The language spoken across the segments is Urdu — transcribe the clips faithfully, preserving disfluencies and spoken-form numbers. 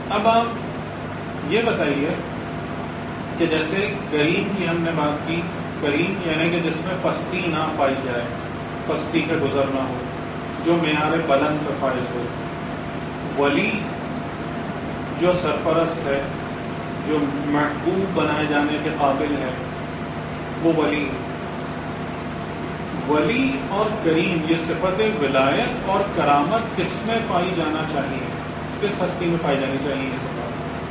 اب آپ یہ بتائیے کہ جیسے کریم کی ہم نے بات کی، کریم یعنی کہ جس میں پستی نہ پائی جائے، پستی کا گزر نہ ہو، جو معیار بلند پر فائز ہو. ولی جو سرپرست ہے، جو محبوب بنائے جانے کے قابل ہے، وہ ولی. ولی اور کریم یہ صفت ولایت اور کرامت کس میں پائی جانا چاہیے، کس ہستی میں پائی جانی چاہیے یہ صفات؟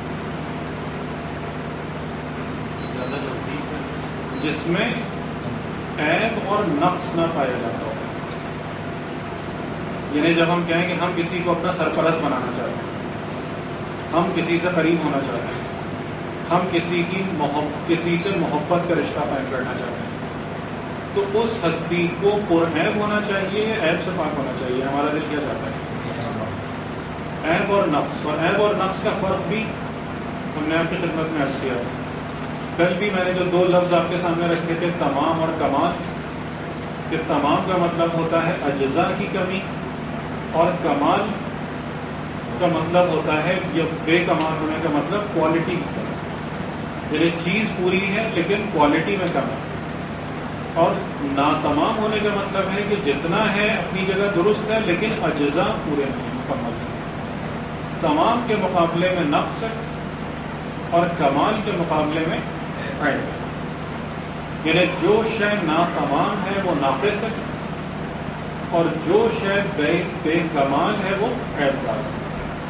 جس میں عیب اور نقص نہ پایا جاتا ہو. یعنی جب ہم کہیں کہ ہم کسی کو اپنا سرپرست بنانا چاہتے ہیں، ہم کسی سے قریب ہونا چاہتے ہیں، ہم کسی کی محبت کسی سے محبت کا رشتہ قائم کرنا چاہتے ہیں، تو اس ہستی کو پرعیب ہونا چاہیے یا عیب سے پاک ہونا چاہیے؟ ہمارا دل کیا چاہتا ہے؟ عیب اور نقص. اور عیب اور نقص کا فرق بھی ہم نے آپ کی خدمت میں عرض کیا. کل بھی میں نے جو دو لفظ آپ کے سامنے رکھے تھے، تمام اور کمال، کہ تمام کا مطلب ہوتا ہے اجزاء کی کمی، اور کمال کا مطلب ہوتا ہے یا بے کمال ہونے کا مطلب کوالٹی کی کمی. یعنی چیز پوری ہے لیکن کوالٹی میں کم ہے. اور ناتمام ہونے کا مطلب ہے کہ جتنا ہے اپنی جگہ درست ہے لیکن اجزاء پورے نہیں، مکمل نہیں. تمام کے مقابلے میں نقص ہے اور کمال کے مقابلے میں عیب ہے. یعنی جو شے ناتمام ہے وہ ناقص ہے، اور جو شے بے بے کمال ہے وہ عیب دار ہے.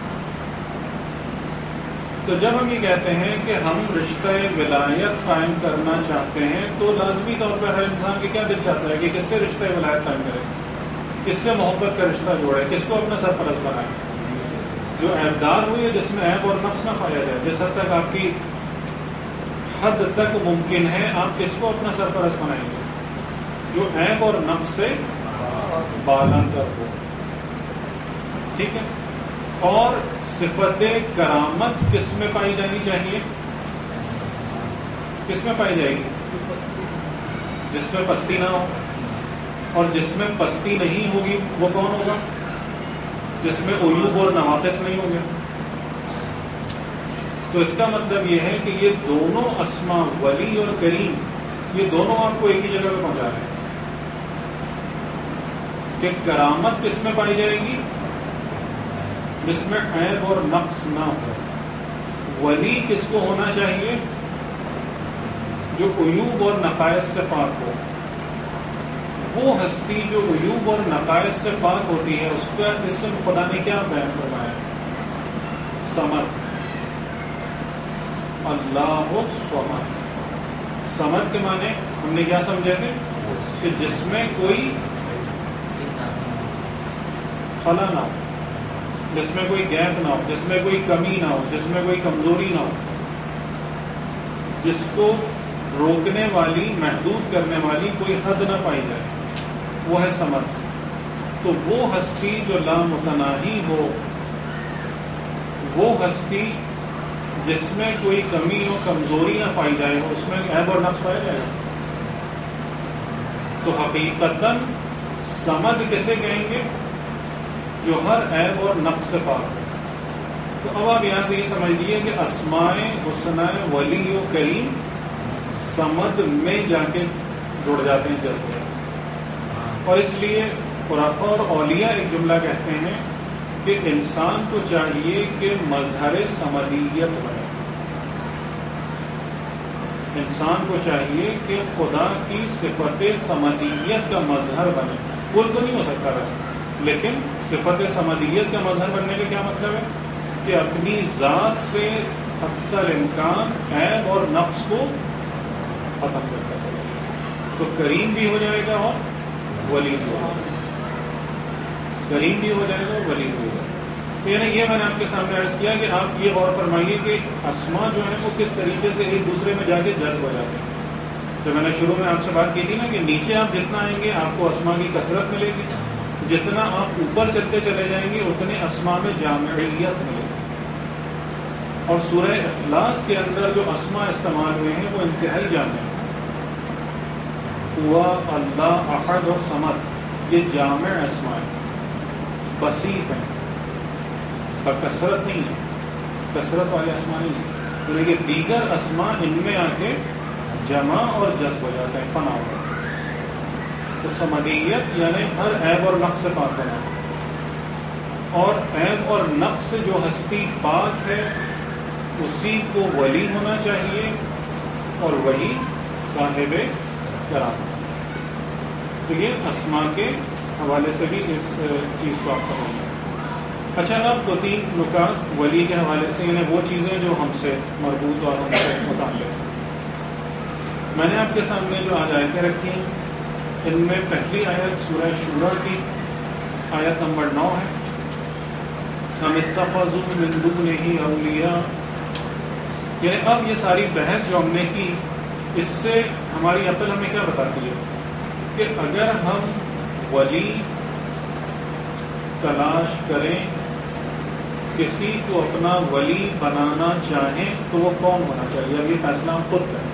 تو جب ہم یہ کہتے ہیں کہ ہم رشتہ ولایت قائم کرنا چاہتے ہیں تو لازمی طور پر ہر انسان کے کیا دل چاہتا ہے کہ کس سے رشتہ ولایت قائم کرے، کس سے محبت کا رشتہ جوڑے، کس کو اپنا سرپرست بنائے. جو عیبدار ہوئی ہے، جس میں عیب اور نقص نہ پایا جائے. جس حد تک آپ کی حد تک ممکن ہے آپ کس کو اپنا سرپرست بنائیں گے؟ جو عیب اور نقص سے بالاتر ہو. ٹھیک ہے. اور صفت کرامت کس میں پائی جانی چاہیے؟ کس میں پائی جائے گی؟ جس میں پستی نہ ہو. اور جس میں پستی نہیں ہوگی وہ کون ہوگا؟ جس میں عیوب اور نواقص نہیں ہوں گے. تو اس کا مطلب یہ ہے کہ یہ دونوں اسما، ولی اور کریم، یہ دونوں آپ کو ایک ہی جگہ پہ پہنچا رہے ہیں کہ کرامت کس میں پائی جائے گی؟ جس میں عیب اور نقص نہ ہو. ولی کس کو ہونا چاہیے؟ جو عیوب اور نقائص سے پاک ہو. وہ ہستی جو عیوب اور نقائص سے پاک ہوتی ہے اس کا اسم خدا نے کیا بیان فرمایا؟ صمد. اللہ الصمد. صمد کے معنی ہم نے کیا سمجھے تھے؟ کہ جس میں کوئی خلا نہ ہو، جس میں کوئی گیپ نہ ہو، جس میں کوئی کمی نہ ہو، جس میں کوئی کمزوری نہ ہو، جس کو روکنے والی، محدود کرنے والی کوئی حد نہ پائی جائے، وہ ہے صمد. تو وہ ہستی جو لامتناہی ہو، وہ ہستی جس میں کوئی کمی ہو، کمزوری نہ پائی جائے، اس میں عیب اور نقص پایا جائے گا. تو حقیقتاً صمد کسے کہیں گے؟ جو ہر عیب اور نقص سے پاک ہو. تو اب آپ یہاں سے یہ سمجھ لیجیے کہ اسماء حسنہ ولی و کریم صمد میں جا کے جڑ جاتے ہیں، جذب ہو جاتے ہیں. اور اس لیے خرافہ اور اولیاء ایک جملہ کہتے ہیں کہ انسان کو چاہیے کہ مظہر صمدیت بنے. انسان کو چاہیے کہ خدا کی صفت صمدیت کا مظہر بنے. کل تو نہیں ہو سکتا ویسے، لیکن صفت صمدیت کا مظہر بننے کا کیا مطلب ہے؟ کہ اپنی ذات سے حتی الامکان عیب اور نقص کو ختم کرتا چلے. تو کریم بھی ہو جائے گا اور ولی بھی ہو جائے گا. کریم بھی ہو جائے گا اور ولی بھی ہو جائے گا. تو یعنی یہ میں نے آپ کے سامنے عرض کیا کہ آپ یہ غور فرمائیے کہ اسما جو ہیں وہ کس طریقے سے ایک دوسرے میں جا کے جذب ہو جاتے ہیں. جو میں نے شروع میں آپ سے بات کی تھی نا کہ نیچے آپ جتنا آئیں گے آپ کو اسما کی کثرت ملے گی، جتنا آپ اوپر چلتے چلے جائیں گے اتنے اسما میں جامعیت ملے گی. اور سورہ اخلاص کے اندر جو اسما استعمال ہوئے ہیں وہ انتہائی جامع ہیں. ہوا، اللہ، احد اور صمد، یہ جامع اسما ہیں، بسیط ہیں، بکثرت نہیں ہے. کثرت والے اسما نہیں ہے، لیکن دیگر اسما ان میں آ کے جمع اور جذب ہو جاتے ہیں، فنا ہو جاتا ہے۔ تو صمدیت یعنی ہر عیب اور نقص سے پاک بنا، اور عیب اور نقص سے جو ہستی پاک ہے اسی کو ولی ہونا چاہیے اور وہی صاحب کرامت۔ تو یہ اسما کے حوالے سے بھی اس چیز کو آپ سمجھ لیں۔ اچھا، اب دو تین نکات ولی کے حوالے سے، یعنی وہ چیزیں جو ہم سے مربوط اور ہم سے متعلق۔ میں نے آپ کے سامنے جو آج آیتیں رکھی ہیں، ان میں پہلی آیت سورہ شورى کی آیت نمبر نو ہے، ہم اتخذوا من دونہ اولیاء۔ یعنی اب یہ ساری بحث جو ہم نے کی، اس سے ہماری عقل ہمیں کیا بتاتی ہے کہ اگر ہم ولی تلاش کریں، کسی کو اپنا ولی بنانا چاہیں، تو وہ کون ہونا چاہیے؟ اب یہ فیصلہ ہم خود کریں،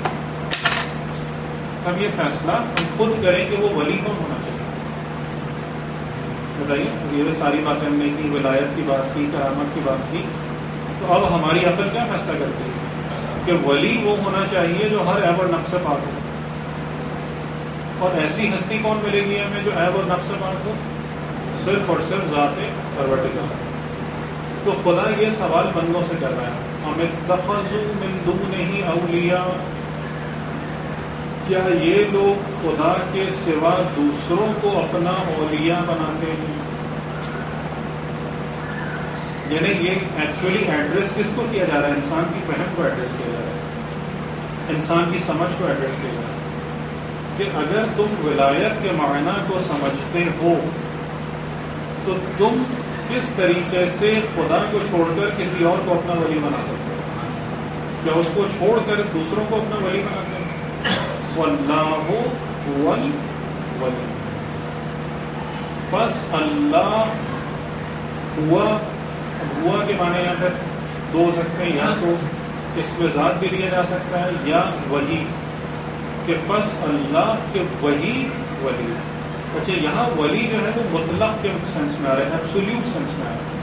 اب یہ فیصلہ ہم خود کریں کہ وہ ولی کون ہونا چاہیے۔ بتائیے، یہ ساری باتیں ہم نے کی، ولایت کی بات کی، کرامت کی بات کی، تو اب ہماری عقل کیا فیصلہ کرتی ہے کہ ولی وہ ہونا چاہیے جو ہر عیب اور نقص سے پاک ہو۔ اور ایسی ہستی کون ملے گی ہمیں جو عیب اور نقص سے پاک ہو؟ صرف اور صرف ذات پروردگار۔ تو خدا یہ سوال بندوں سے کر رہا ہے، ہم اتخذوا من دونہ اولیاء، کیا یہ لوگ خدا کے سوا دوسروں کو اپنا اولیاء بناتے ہیں؟ یعنی یہ ایکچولی ایڈریس کس کو کیا جا رہا ہے؟ انسان کی فہم کو ایڈریس کیا جا رہا ہے، انسان کی سمجھ کو ایڈریس کیا جا رہا ہے کہ اگر تم ولایت کے معنی کو سمجھتے ہو تو تم کس طریقے سے خدا کو چھوڑ کر کسی اور کو اپنا ولی بنا سکتے ہو؟ کیا اس کو چھوڑ کر دوسروں کو اپنا ولی بناتے ہیں؟ وَاللَّهُ هُوَ الْوَلِيُّ، بس اللہ ہوا، ہوا کے معنی یہاں پر دو ہو سکتے ہیں، یا تو اس میں ذات بھی لیا جا سکتا ہے یا وہی، کہ بس اللہ کے وہی ولی۔ اچھا، یہاں ولی جو ہے وہ مطلق کے سینس میں آ رہا ہے، ایبسولوٹ سینس میں آ رہا ہے،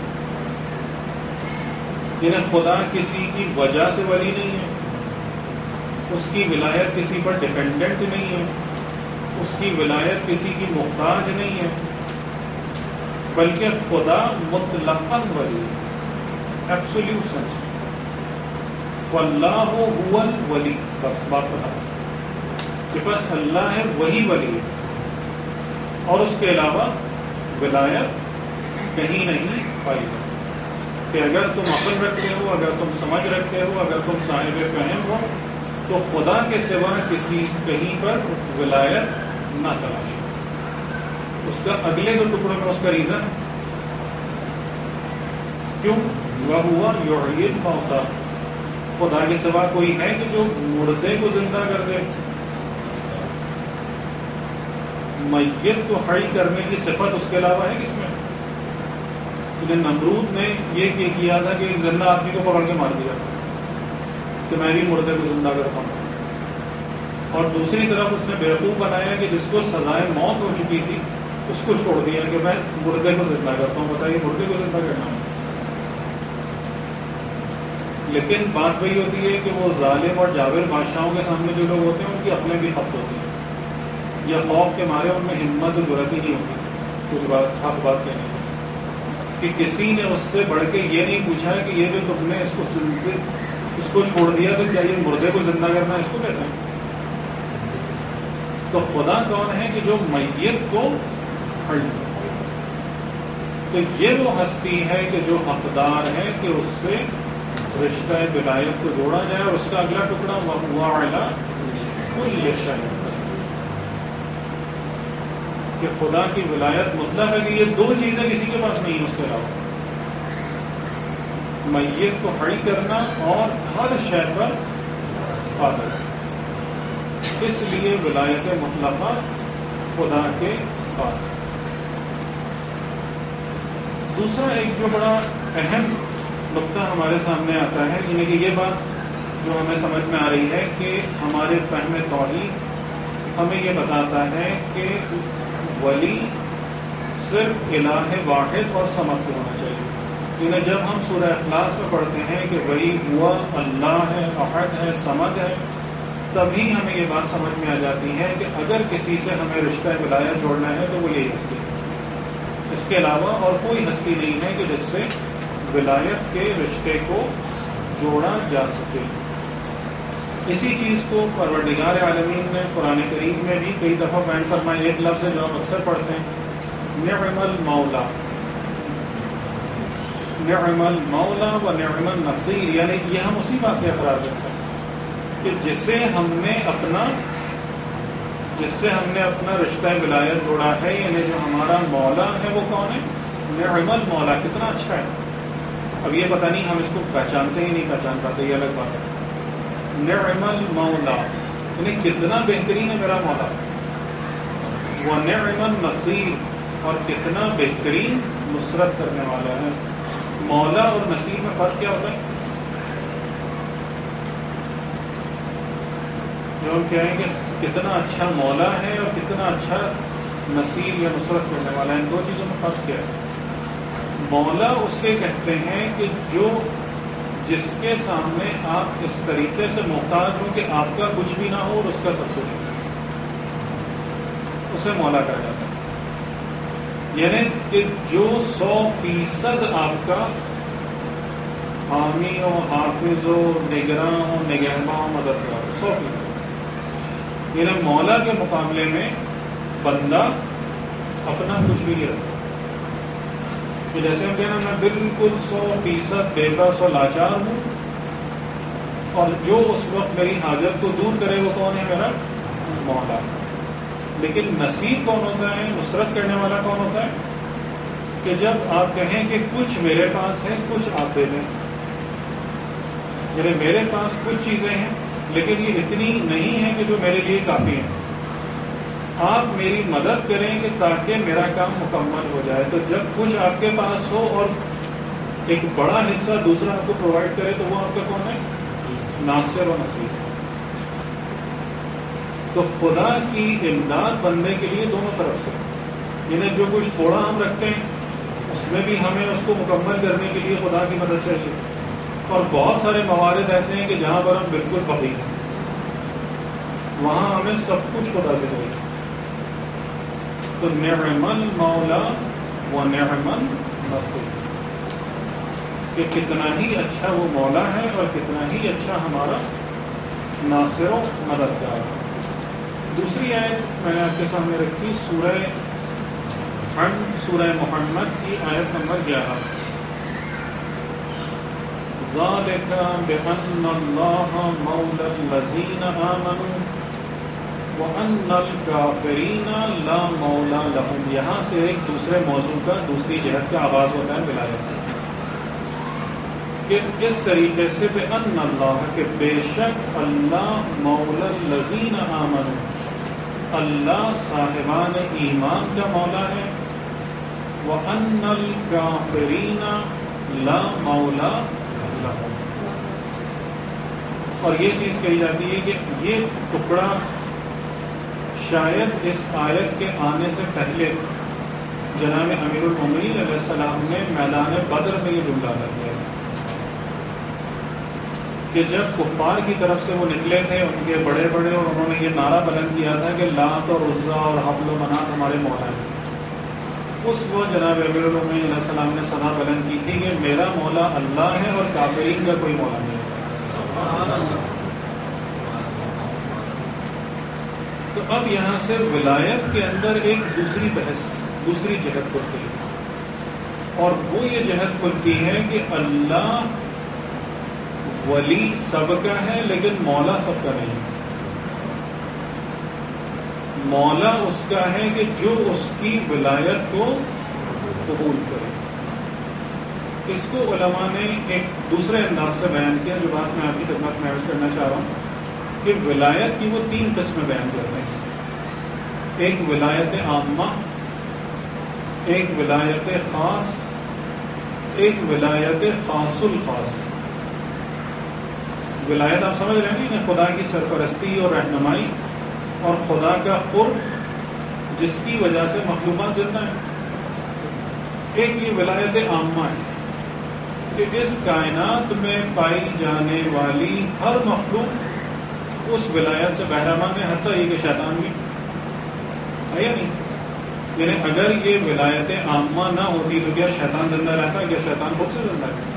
یعنی خدا کسی کی وجہ سے ولی نہیں ہے، اس کی ولایت کسی پر ڈیپینڈنٹ نہیں ہے، اس کی ولایت کسی کی محتاج نہیں ہے، بلکہ خدا مطلقاً ولی ہے، ایبسولوٹ سینس میں۔ وَاللَّهُ هُوَ الْوَلِيُّ، بس بات بتا کہ بس اللہ ہے وہی ولی ہے، اور اس کے علاوہ ولایت کہیں نہیں پائی ہے۔ کہ اگر تم عقل رکھتے ہو، اگر تم سمجھ رکھتے ہو، اگر تم صاحب فہم ہو، تو خدا کے سوا کسی کہیں پر ولایت نہ تلاش۔ اس کا اگلے دو ٹکڑوں میں اس کا ریزن ہے، کیوں؟ وَهُوَ يُحْيِي الْمَوْتَىٰ، خدا کے سوا کوئی ہے کہ جو مردے کو زندہ کر دے؟ میت کو حی کرنے کی صفت اس کے علاوہ ہے کس میں؟ نمرود نے یہ کیا تھا کہ ایک زندہ آدمی کو پکڑ کے مار دیا کہ میں بھی مردے کو زندہ کرتا ہوں، اور دوسری طرف اس نے بیوقوف بنایا کہ جس کو سزائے موت ہو چکی تھی اس کو چھوڑ دیا کہ میں مردے کو زندہ کرتا ہوں۔ بتائیے، مردے کو زندہ کرنا ہے۔ لیکن بات وہی ہوتی ہے کہ وہ ظالم اور جابر بادشاہوں کے سامنے جو لوگ ہوتے ہیں ان کی عقلیں بھی خبت ہوتی ہیں، یا خوف کے مارے ان میں ہمت و جرأت ہی نہیں ہوتی کچھ بات حق بات کہنے کی، کہ کسی نے اس سے بڑھ کے یہ نہیں پوچھا کہ یہ جو تم نے اس کو اس کو چھوڑ دیا تو کیا یہ مردے کو زندہ کرنا اس کو کہتے ہیں؟ تو خدا کون ہے کہ جو میت کو حی، تو یہ وہ ہستی ہے کہ جو حقدار ہے کہ اس سے رشتہ ولایت کو جوڑا جائے، اور اس کا اگلا ٹکڑا وَهُوَ عَلَىٰ كُلِّ شَيْءٍ، کہ خدا کی ولایت مطلق ہے کہ یہ دو چیزیں کسی کے پاس نہیں ہیں اس کے علاوہ، میت کو حی کرنا اور ہر شے پر قادر۔ اس لیے ولایت مطلقہ خدا کے پاس۔ دوسرا ایک جو بڑا اہم نقطہ ہمارے سامنے آتا ہے، یعنی کہ یہ بات جو ہمیں سمجھ میں آ رہی ہے کہ ہمارے فہم توحید ہمیں یہ بتاتا ہے کہ ولی صرف الہ واحد اور صمد کو ہونا چاہیے، انہیں جب ہم سورہ اخلاص میں پڑھتے ہیں کہ وہی ہوا اللہ ہے، احد ہے، صمد ہے، تبھی ہمیں یہ بات سمجھ میں آ جاتی ہے کہ اگر کسی سے ہمیں رشتہ ولایت جوڑنا ہے تو وہ یہی ہستی ہے، اس کے علاوہ اور کوئی ہستی نہیں ہے کہ جس سے ولایت کے رشتے کو جوڑا جا سکے۔ اسی چیز کو پروردگار عالمین نے قرآن کریم میں بھی کئی دفعہ بیان فرمایا۔ ایک لفظ ہے جو ہم اکثر پڑھتے ہیں، نعم المولا، نعم المولا و نعم النصیر، یعنی یہ ہم اسی بات کے اقرار کرتے ہیں کہ جسے ہم نے اپنا جس سے ہم نے اپنا رشتہ ولایت جوڑا ہے، یعنی جو ہمارا مولا ہے وہ کون ہے؟ نعم المولا، کتنا اچھا ہے۔ اب یہ پتہ نہیں ہم اس کو پہچانتے ہی نہیں پہچان پاتے، یہ الگ بات ہے۔ نعم المولا یعنی کتنا بہترین ہے میرا مولا، وہ نعم النصیر، اور کتنا بہترین نصرت کرنے والا ہے۔ مولا اور نصیر میں فرق کیا ہوتا ہے؟ جو ہم کہیں گے کتنا اچھا مولا ہے اور کتنا اچھا نصیر یا نصرت کرنے والا ہے، ان دو چیزوں میں فرق کیا ہے؟ مولا اس سے کہتے ہیں کہ جو جس کے سامنے آپ اس طریقے سے محتاج ہو کہ آپ کا کچھ بھی نہ ہو اور اس کا سب کچھ ہو، اسے مولا کہا جاتا ہے۔ یعنی کہ جو سو فیصد آپ کا حامی ہو، حافظ ہو، نگراں ہو، نگہباں ہو، مددگار ہو، سو فیصد۔ یعنی مولا کے مقابلے میں بندہ اپنا کچھ بھی نہیں رکھتا، کہ جیسے ہم کہنا میں بالکل سو فیصد بے بس و لاچار ہوں، اور جو اس وقت میری حاجت کو دور کرے وہ کون ہے؟ میرا مولا۔ لیکن نصیر کون ہوتا ہے، نصرت کرنے والا کون ہوتا ہے؟ کہ جب آپ کہیں کہ کچھ میرے پاس ہے، کچھ آپ دے دیں، یعنی میرے پاس کچھ چیزیں ہیں لیکن یہ اتنی نہیں ہے کہ جو میرے لیے کافی ہیں، آپ میری مدد کریں کہ تاکہ میرا کام مکمل ہو جائے۔ تو جب کچھ آپ کے پاس ہو اور ایک بڑا حصہ دوسرا آپ کو پرووائڈ کرے تو وہ آپ کا کون ہے؟ ناصر و نصیر۔ تو خدا کی امداد بندے کے لیے دونوں طرف سے، یعنی جو کچھ تھوڑا ہم رکھتے ہیں اس میں بھی ہمیں اس کو مکمل کرنے کے لیے خدا کی مدد چاہیے، اور بہت سارے موارد ایسے ہیں کہ جہاں پر ہم بالکل فقیر ہیں، وہاں ہمیں سب کچھ خدا سے چاہیے۔ تو نعم المولا و نعم النصیر، کہ کتنا ہی اچھا وہ مولا ہے اور کتنا ہی اچھا ہمارا ناصر و مددگار ہے۔ دوسری آیت میں نے آپ کے سامنے رکھی، سورہ حمد، سورہ محمد کی آیت نمبر گیارہ۔ ذَلِكَ بِأَنَّ اللَّهَ مَوْلَى الَّذِينَ آمَنُوا وَأَنَّ الْكَافِرِينَ لَا مَوْلَى لَهُمْ۔ یہاں سے ایک دوسرے موضوع کا، دوسری جہت کا آغاز ہوتا ہے ولایت، کہ اس طریقے سے بِأَنَّ اللَّهَ، کہ بے شک اللہ، مَوْلَى الَّذِينَ آمَنُوا، اللہ صاحبان ایمان کا مولا ہے، وَأَنَّ الْكَافِرِينَ لَا مَوْلَى لَهُمْ۔ اور یہ چیز کہی جاتی ہے کہ یہ ٹکڑا شاید اس آیت کے آنے سے پہلے جناب امیر المومنین علیہ السلام نے میدان بدر میں یہ جملہ ادا کیا ہے، کہ جب کفار کی طرف سے وہ نکلے تھے ان کے بڑے بڑے، اور انہوں نے یہ نعرہ بلند کیا تھا کہ لات اور عزا اور حبل و منات ہمارے مولا ہیں، اس وقت جناب امیر المومنین علیہ السلام نے صدا بلند کی تھی کہ میرا مولا اللہ ہے اور کافرین کا کوئی مولا نہیں ہے۔ تو اب یہاں سے ولایت کے اندر ایک دوسری بحث، دوسری جہت کھلتی ہے، اور وہ یہ جہت کھلتی ہے کہ اللہ ولی سب کا ہے لیکن مولا سب کا نہیں ہے۔ مولا اس کا ہے کہ جو اس کی ولایت کو قبول کرے۔ اس کو علماء نے ایک دوسرے انداز سے بیان کیا، جو بات میں آپ کی خدمت میں عرض کرنا چاہ رہا ہوں، کہ ولایت کی وہ تین قسمیں بیان کرتے ہیں، ایک ولایت عامہ، ایک ولایت خاص، ایک ولایت خاص الخاص۔ ولایت آپ سمجھ رہے ہیں نا، خدا کی سرپرستی اور رہنمائی اور خدا کا قرب جس کی وجہ سے مخلوقات زندہ ہیں۔ ایک یہ ولایت عامہ ہے کہ اس کائنات میں پائی جانے والی ہر مخلوق اس ولایت سے بہرہمان ہے، حتیٰ یہ کہ شیطان بھی ہے یا نہیں؟ یعنی اگر یہ ولایت عامہ نہ ہوتی تو کیا شیطان زندہ رہتا؟ کیا شیطان خود سے زندہ ہے؟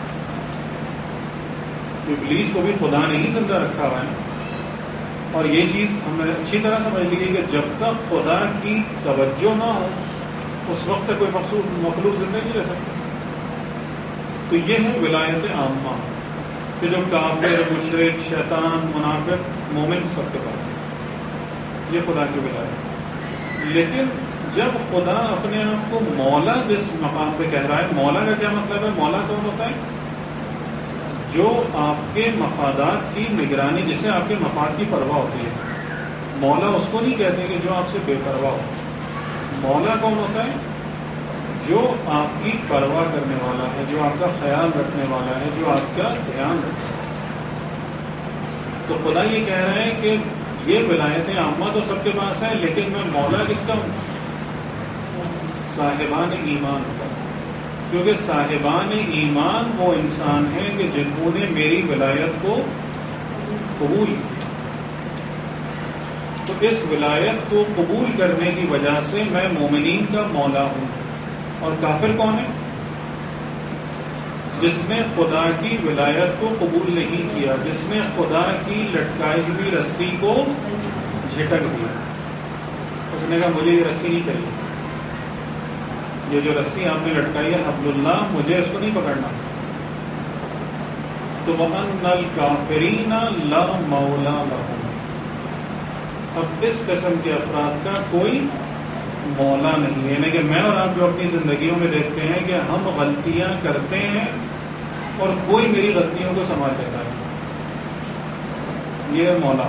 ابلیس کو بھی خدا نے ہی زندہ رکھا ہوا ہے. اور یہ چیز ہمیں اچھی طرح سمجھ لیجیے کہ جب تک خدا کی توجہ نہ ہو اس وقت تک کوئی مخصوص مخلوق زندہ نہیں رہ سکتا. تو یہ ہے ولایت عامہ کہ جو کافر، مشرک، شیطان، منافق، مومن سب کے پاس ہے، یہ خدا کی ولایت. لیکن جب خدا اپنے آپ کو مولا جس مقام پہ کہہ رہا ہے، مولا کا کیا مطلب ہے؟ مولا کون ہوتا ہے؟ جو آپ کے مفادات کی نگرانی، جسے آپ کے مفاد کی پرواہ ہوتی ہے. مولا اس کو نہیں کہتے کہ جو آپ سے بے پرواہ ہو. مولا کون ہوتا ہے؟ جو آپ کی پرواہ کرنے والا ہے، جو آپ کا خیال رکھنے والا ہے، جو آپ کا دھیان رکھنے والا ہے. تو خدا یہ کہہ رہا ہے کہ یہ ولایت عامہ تو سب کے پاس ہے، لیکن میں مولا کس کا ہوں؟ صاحبان ایمان ہوتا ہے. کیونکہ صاحبان ایمان وہ انسان ہیں کہ جنہوں نے میری ولایت کو قبول کیا. تو اس ولایت کو قبول کرنے کی وجہ سے میں مومنین کا مولا ہوں. اور کافر کون ہے؟ جس نے خدا کی ولایت کو قبول نہیں کیا، جس نے خدا کی لٹکائی ہوئی رسی کو جھٹک دیا. اس نے کہا مجھے یہ رسی نہیں چاہیے، یہ جو رسی آپ نے لٹکائی ہے حبل اللہ، مجھے اس کو نہیں پکڑنا. تو وَأَنَّ الْكَافِرِينَ لَا مَوْلَى لَهُمْ. اب اس قسم کے افراد کا کوئی مولا نہیں ہے. یعنی کہ میں اور آپ جو اپنی زندگیوں میں دیکھتے ہیں کہ ہم غلطیاں کرتے ہیں اور کوئی میری غلطیوں کو سنبھال لیتا ہے، یہ ہے مولا.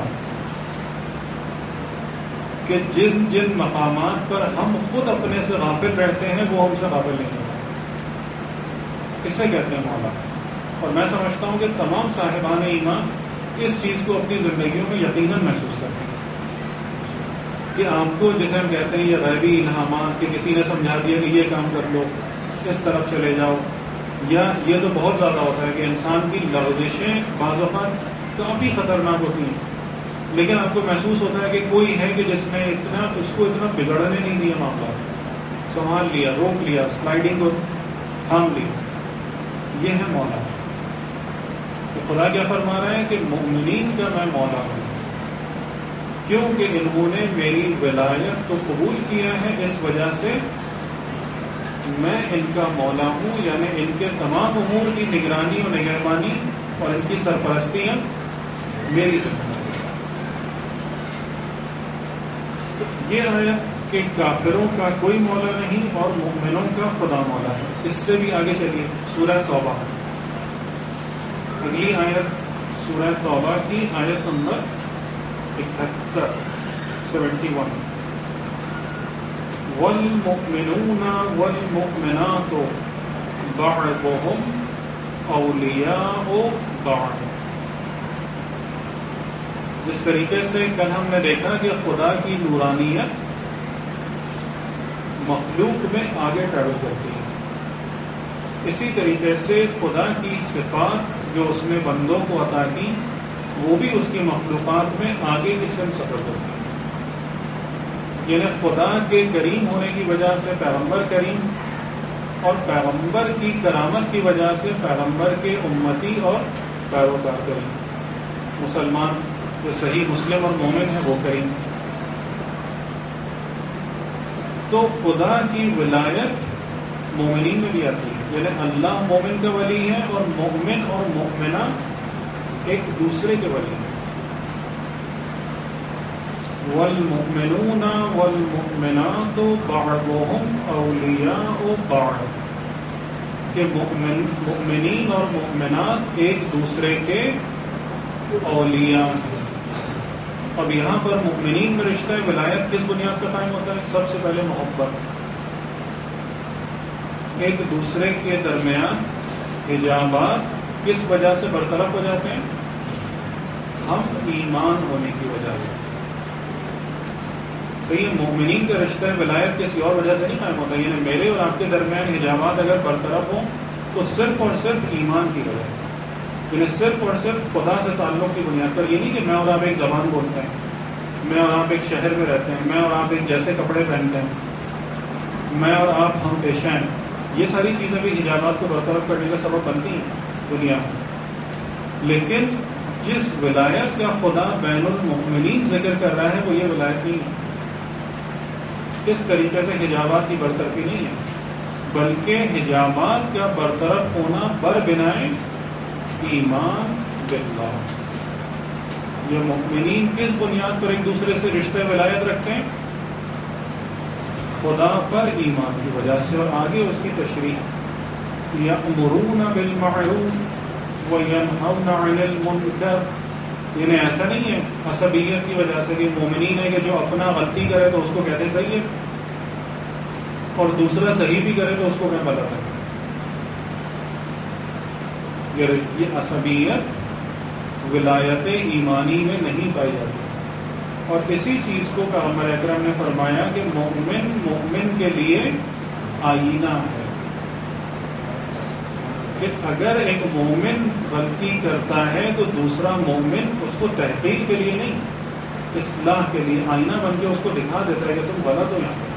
کہ جن جن مقامات پر ہم خود اپنے سے غافل رہتے ہیں وہ ہم سے غافل نہیں ہوتے، اسے کہتے ہیں مولا. اور میں سمجھتا ہوں کہ تمام صاحبان ایمان اس چیز کو اپنی زندگیوں میں یقیناً محسوس کرتے ہیں کہ آپ کو جسے ہم کہتے ہیں یہ غیبی الہامات، کہ کسی نے سمجھا دیا کہ یہ کام کر لو، اس طرف چلے جاؤ. یا یہ تو بہت زیادہ ہوتا ہے کہ انسان کی لغزشیں بعض اوقات کافی خطرناک ہوتی ہیں، لیکن آپ کو محسوس ہوتا ہے کہ کوئی ہے کہ جس نے اتنا اس کو اتنا بگڑنے نہیں دیا، معاملہ سنبھال لیا، روک لیا، سلائڈنگ کو تھام لیا. یہ ہے مولا. تو خدا کیا فرما رہا ہے کہ مومنین کا میں مولا ہوں کیونکہ انہوں نے میری ولایت کو قبول کیا ہے، اس وجہ سے میں ان کا مولا ہوں. یعنی ان کے تمام امور کی نگرانی اور نگہبانی اور ان کی سرپرستیاں میری ذمہ داری. یہ آیا کہ کافروں کا کوئی مولا نہیں اور مومنوں کا خدا مولا ہے. اس سے بھی آگے چلیے سورہ توبہ، اگلی آیت سورہ توبہ کی آیت نمبر اکہتر سیونٹی ون. والمؤمنون والمؤمنات بعضهم اولیاء بعض. جس طریقے سے کل ہم نے دیکھا کہ خدا کی نورانیت مخلوق میں آگے ٹریول کرتی ہے، اسی طریقے سے خدا کی صفات جو اس نے بندوں کو عطا کی وہ بھی اس کی مخلوقات میں آگے کی سمت سفر کرتی ہے. یعنی خدا کے کریم ہونے کی وجہ سے پیغمبر کریم، اور پیغمبر کی کرامت کی وجہ سے پیغمبر کے امتی اور پیروکار کریم. مسلمان جو صحیح مسلم اور مومن ہے وہ کریم. تو خدا کی ولایت مومنین میں بھی آتی ہے، یعنی اللہ مومن کا ولی ہے اور مومن اور مومنہ ایک دوسرے کے ولی ہیں. والمؤمنون والمؤمنات بعضهم اولیاء بعض. کہ مؤمن مؤمنین اور مؤمنات ایک دوسرے کے اولیاء ہیں. اب یہاں پر مؤمنین میں رشتہ ولایت کس بنیاد پر قائم ہوتا ہے؟ سب سے پہلے محبت. ایک دوسرے کے درمیان حجابات کس وجہ سے برطرف ہو جاتے ہیں؟ ہم ایمان ہونے کی وجہ سے. صحیح ہے، مومنین کا رشتہ ولایت کسی اور وجہ سے نہیں قائم ہوتا. یعنی میرے اور آپ کے درمیان حجابات اگر برطرف ہوں تو صرف اور صرف ایمان کی وجہ سے، یعنی صرف اور صرف خدا سے تعلق کی بنیاد پر. یہ نہیں کہ میں اور آپ ایک زبان بولتے ہیں، میں اور آپ ایک شہر میں رہتے ہیں، میں اور آپ ایک جیسے کپڑے پہنتے ہیں، میں اور آپ ہم پیشہ ہیں. یہ ساری چیزیں بھی حجابات کو برطرف کرنے کا سبب بنتی ہیں دنیا میں. لیکن جس ولایت کا خدا بین المؤمنین ذکر کر رہا ہے وہ یہ ولایت نہیں ہے. اس طریقے سے حجابات کی برطرفی نہیں ہے، بلکہ حجابات کا برطرف ہونا بر بنائے ایمان باللہ. یہ مؤمنین کس بنیاد پر ایک دوسرے سے رشتہ ولایت رکھتے ہیں؟ خدا پر ایمان کی وجہ سے. اور آگے اس کی تشریح، یأمرون بالمعروف وینہون عن المنکر. یعنی ایسا نہیں ہے عصبیت کی وجہ سے کہ مومنین ہے کہ جو اپنا غلطی کرے تو اس کو کہتے صحیح ہے اور دوسرا صحیح بھی کرے تو اس کو کہتے غلط ہے. یہ عصبیت ولایت ایمانی میں نہیں پائی جاتی. اور اسی چیز کو پیغمبر اکرم نے فرمایا کہ مومن مومن کے لیے آئینہ ہے، کہ اگر ایک مومن غلطی کرتا ہے تو دوسرا مومن اس کو تحقیق کے لیے نہیں، اصلاح کے لیے آئینہ بن کے اس کو دکھا دیتا ہے کہ تم غلط ہو یہاں پر.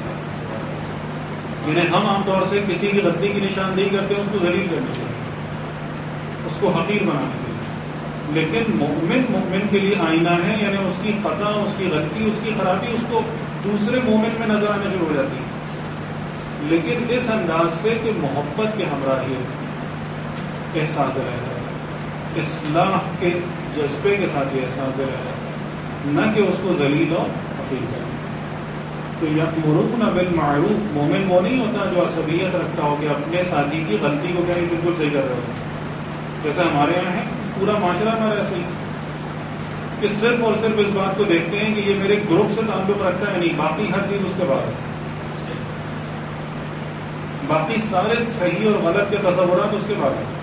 یعنی ہم عام طور سے کسی کی غلطی کی نشاندہی کرتے ہیں اس کو ذلیل کرنے کے لیے، اس کو حقیر بنانے کے لیے. لیکن مومن مومن کے لیے آئینہ ہے، یعنی اس کی خطا، اس کی غلطی، اس کی خرابی اس کو دوسرے مومن میں نظر آنے شروع ہو جاتی ہے. لیکن اس انداز سے کہ محبت کے ہمراہیت، احساس رہتا ہے، اصلاح کے جذبے کے ساتھ یہ احساس رہتا ہے، نہ کہ اس کو ذلیل و حقیر کرے. تو یأمرون بالمعروف، مومن وہ نہیں ہوتا جو عصبیت رکھتا ہو کہ اپنے ساتھی کی غلطی کو کہیں بالکل صحیح کر رہے ہو. جیسے ہمارے یہاں ہے، پورا معاشرہ ہمارا ایسے ہی کہ صرف اور صرف اس بات کو دیکھتے ہیں کہ یہ میرے گروپ سے تعلق رکھتا ہے، نہیں باقی ہر چیز اس کے بعد ہے. باقی سارے صحیح اور غلط کے تصورات اس کے بعد ہیں.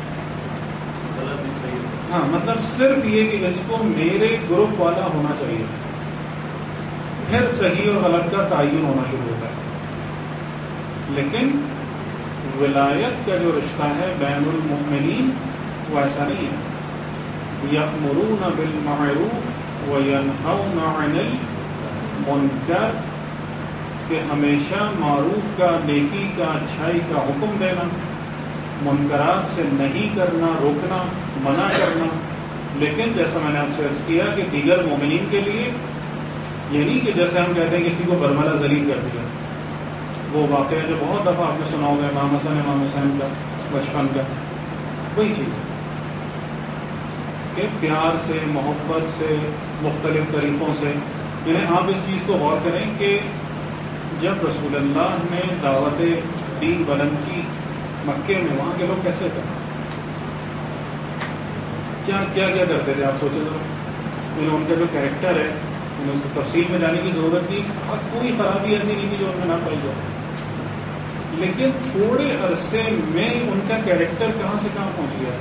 ہاں، مطلب صرف یہ کہ اس کو میرے گروپ والا ہونا چاہیے، پھر صحیح اور غلط کا تعین ہونا شروع ہوتا ہے. لیکن ولایت کا جو رشتہ ہے بین المؤمنین وہ ایسا نہیں ہے. یأمرون بالمعروف وینہون عن المنکر، کہ ہمیشہ معروف کا، نیکی کا، اچھائی کا حکم دینا، منکرات سے نہیں کرنا، روکنا، منع کرنا. لیکن جیسا میں نے آپ سے عرض کیا کہ دیگر مومنین کے لیے یہ نہیں کہ جیسے ہم کہتے ہیں کسی کو برملا ذلیل کر دیا. وہ واقعہ جو بہت دفعہ آپ نے سنا ہوگا امام حسن امام حسین کا بچپن کا، وہی چیز ہے کہ پیار سے، محبت سے، مختلف طریقوں سے. یعنی آپ اس چیز کو غور کریں کہ جب رسول اللہ نے دعوت دین بلند کی مکے میں، وہاں کے لوگ کیسے کرتے، کیا کیا کیا کرتے تھے آپ سوچے ذرا. یعنی ان کا جو کیریکٹر ہے، اس کو تفصیل میں جانے کی ضرورت نہیں، کوئی خرابی ایسی نہیں تھی جو ان میں نہ پائی جائے. لیکن تھوڑے عرصے میں ان کا کیریکٹر کہاں سے کہاں پہنچ گیا.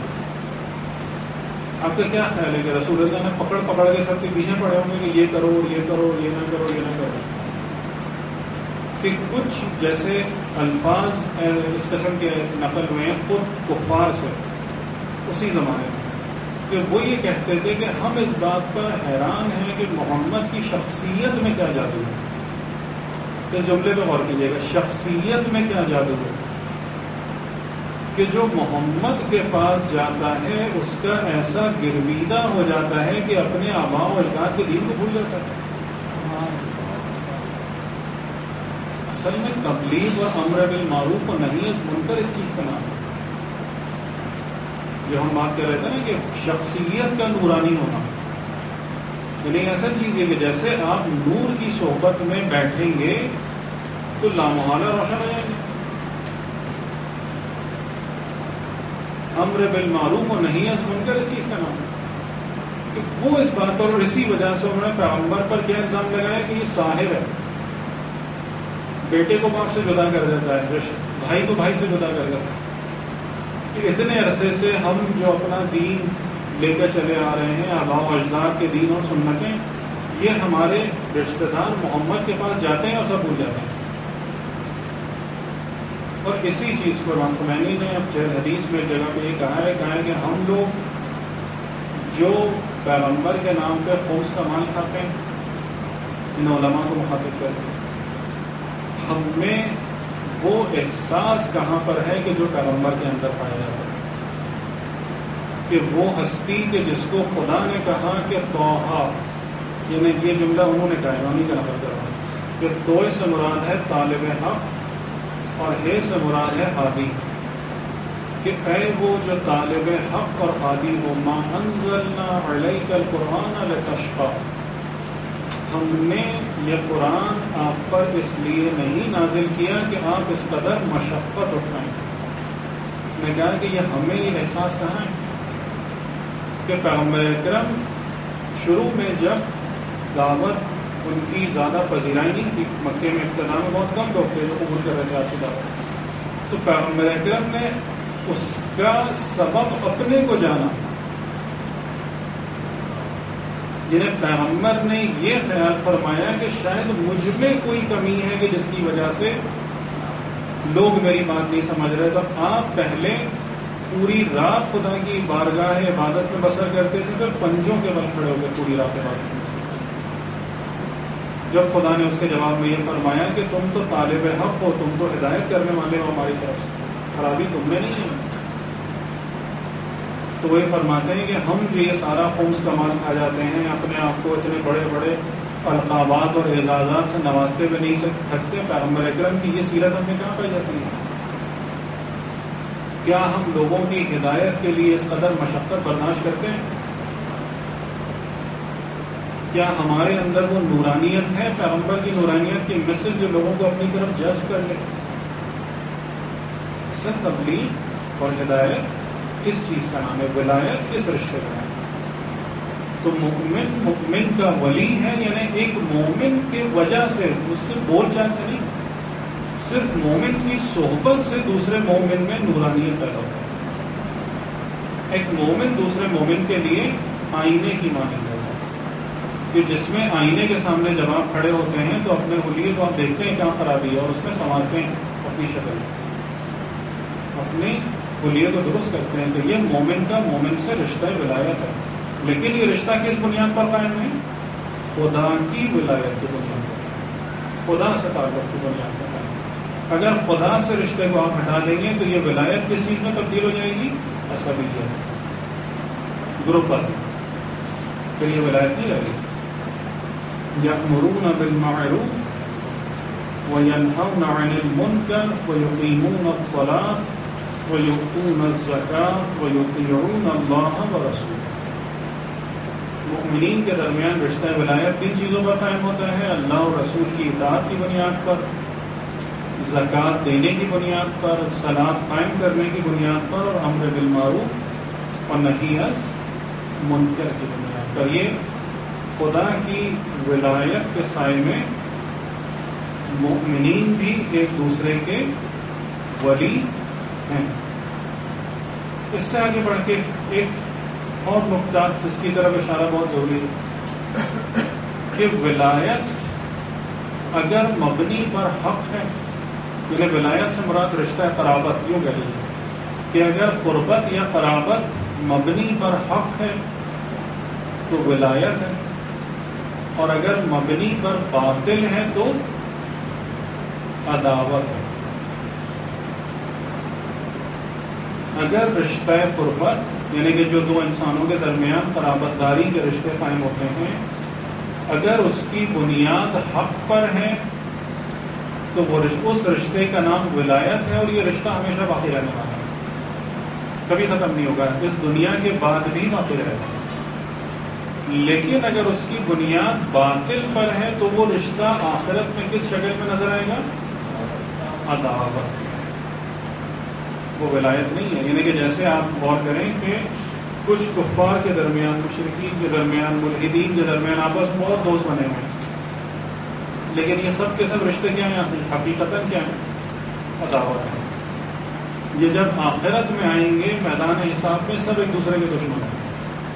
آپ کا کیا خیال ہے کہ رسول اللہ نے پکڑ پکڑ کے سب کے پیچھے پڑے ہوں گے کہ یہ کرو، یہ کرو، یہ نہ کرو، یہ نہ کرو. کہ کچھ جیسے الفاظ اس قسم کے نقل ہوئے ہیں خود کفار سے اسی زمانے میں، کہ وہ یہ کہتے تھے کہ ہم اس بات پر حیران ہیں کہ محمد کی شخصیت میں کیا جادو ہے. اس جملے پہ غور کیجیے گا، شخصیت میں کیا جادو ہے کہ جو محمد کے پاس جاتا ہے اس کا ایسا گرویدہ ہو جاتا ہے کہ اپنے آباء و اجداد کے دین کو بھول جاتا ہے. اصل میں تبلیغ اور امر بالمعروف و نہی عن المنکر اس چیز کا نام ہے. جو ہم بات کر رہے تھے نا کہ شخصیت کا نورانی ہونا، یعنی ایسا چیز ہے کہ جیسے آپ نور کی صحبت میں بیٹھیں گے تو لامحالہ روشن ہو جائیں گے. امر بالمعروف و نہی عن المنکر اس چیز کا نام ہے کہ وہ اس بات پر، اور اسی وجہ سے انہوں نے پیغمبر پر کیا الزام لگایا کہ یہ ساحر ہے، بیٹے کو باپ سے جدا کر دیتا ہے، بھائی کو بھائی سے جدا کر دیتا ہے. کہ اتنے عرصے سے ہم جو اپنا دین لے کر چلے آ رہے ہیں، آباء و اجداد کے دین اور سنتیں، یہ ہمارے رشتہ دار محمد کے پاس جاتے ہیں اور سب بھول جاتے ہیں. اور اسی چیز کو امام خمینی نے اب جہل حدیث میں جگہ پہ یہ کہا ہے کہا ہے کہ ہم لوگ جو پیغمبر کے نام پہ خمس کا مال کھاتے ہیں، ان علماء کو مخاطب کرتے ہیں، ہم میں وہ احساس کہاں پر ہے کہ جو پیغمبر کے اندر پایا جاتا ہے، کہ وہ ہستی کہ جس کو خدا نے کہا کہ توحا، یعنی یہ جملہ انہوں نے کہا ہے، انہیں کا نقل کر رہا ہوں کہ توئے سے مراد ہے طالب حق اور ہے سے مراد ہے ہادی، کہ اے وہ جو طالب حق اور ہادی ہو، ما انزلنا علیک القرآن لتشقی، ہم نے یہ قرآن آپ پر اس لیے نہیں نازل کیا کہ آپ اس قدر مشقت اٹھائیں۔ میں کہا کہ یہ ہمیں یہ احساس کہاں ہے کہ پیغمبر اکرم شروع میں جب دعوت ان کی زیادہ پذیرائی نہیں تھی، مکے میں ابتدا میں بہت کم لوگ تھے جو قبول کر رہے تھے آپ کی دعوت، تو پیغمبر اکرم نے اس کا سبب اپنے کو جانا، جنہیں پیغمبر نے یہ خیال فرمایا کہ شاید مجھ میں کوئی کمی ہے کہ جس کی وجہ سے لوگ میری بات نہیں سمجھ رہے، تو آپ پہلے پوری رات خدا کی بارگاہ عبادت میں بسر کرتے تھے، پھر پنجوں کے بل کھڑے ہو گئے پوری رات عبادت میں۔ جب خدا نے اس کے جواب میں یہ فرمایا کہ تم تو طالب حق ہو، تم تو ہدایت کرنے والے ہو ہماری طرف سے، خرابی تم میں نہیں ہے، تو وہ فرماتے ہیں کہ ہم جو یہ سارا خمس کا مال کھا جاتے ہیں، اپنے آپ کو اتنے بڑے بڑے القابات اور اعزازات سے نوازتے ہوئے نہیں تھکتے، پیغمبر اکرم کی یہ سیرت ہمیں کہاں پائی جاتی ہے؟ کیا ہم لوگوں کی ہدایت کے لیے اس قدر مشقت برداشت کرتے ہیں؟ کیا ہمارے اندر وہ نورانیت ہے، پیغمبر کی نورانیت کی مثل جو لوگوں کو اپنی طرف جذب کر لے؟ سب تبلیغ اور ہدایت اس چیز کا نام ہے، ولایت اس رشتے کا نام ہے۔ تو مومن مومن کا ولی ہے، یعنی ایک مومن کی وجہ سے، اس سے بول چال سے نہیں، صرف مومن کی صحبت سے دوسرے مومن میں نورانیت پیدا ہوتا ہے۔ ایک مومن دوسرے مومن کے لیے آئینے کی مانند ہے، کہ جس میں آئینے کے سامنے جب آپ کھڑے ہوتے ہیں تو اپنے حلیے کو آپ دیکھتے ہیں کیا خرابی ہے اور اس میں سنوارتے ہیں اپنی شکل، اپنے حلیے کو درست کرتے ہیں۔ تو یہ مومن کا مومن سے رشتہ ولایت ہے، لیکن یہ رشتہ کس بنیاد پر قائم ہے؟ خدا کی ولایت کی بنیاد پر، خدا سے تعلق کی بنیاد پر قائم ہے۔ اگر خدا سے رشتے کو آپ ہٹا دیں گے تو یہ ولایت کس چیز میں تبدیل ہو جائے گی؟ عصبیت، گروپ بازی، پھر یہ ولایت نہیں رہے گی۔ یأمرون بالمعروف وینہون عن المنکر ویقیمون الصلاۃ ویؤتون الزکاۃ ویطیعون اللہ ورسولہ۔ مؤمنین کے درمیان رشتہ ولایت کن چیزوں پر قائم ہوتا ہے؟ اللہ اور رسول کی اطاعت کی بنیاد پر، زکوٰۃ دینے کی بنیاد پر، صلاۃ قائم کرنے کی بنیاد پر، اور امر بالمعروف اور نہی از منکر کی بنیاد پر۔ یہ خدا کی ولایت کے سائے میں مؤمنین بھی ایک دوسرے کے ولی ہیں۔ اس سے آگے بڑھ کے ایک اور نقطہ جس کی طرف اشارہ بہت ضروری ہے کہ ولایت اگر مبنی پر حق ہے، یعنی ولایت سے مراد رشتہ قرابت، یوں کہہ لیجیے کہ اگر قربت یا قرابت مبنی پر حق ہے تو ولایت ہے، اور اگر مبنی پر باطل ہے تو عداوت ہے۔ اگر رشتہ قربت یعنی کہ جو دو انسانوں کے درمیان قرابت داری کے رشتے قائم ہوتے ہیں، اگر اس کی بنیاد حق پر ہے تو وہ اس رشتے کا نام ولایت ہے، اور یہ رشتہ ہمیشہ باقی رہنے والا ہے، کبھی ختم نہیں ہوگا، اس دنیا کے بعد بھی باقی رہے گا۔ لیکن اگر اس کی بنیاد باطل پر ہے تو وہ رشتہ آخرت میں کس شکل میں نظر آئے گا؟ عداوت، وہ ولایت نہیں ہے۔ یعنی کہ جیسے آپ غور کریں کہ کچھ کفار کے درمیان، مشرکین کے درمیان، ملحدین کے درمیان آپس میں بہت دوست بنے ہوئے ہیں، لیکن یہ سب کے سب رشتے کیا ہیں؟ حقیقتاً کیا ہیں؟ عداوت ہے۔ یہ جب آخرت میں آئیں گے میدان حساب میں سب ایک دوسرے کے دشمن ہیں۔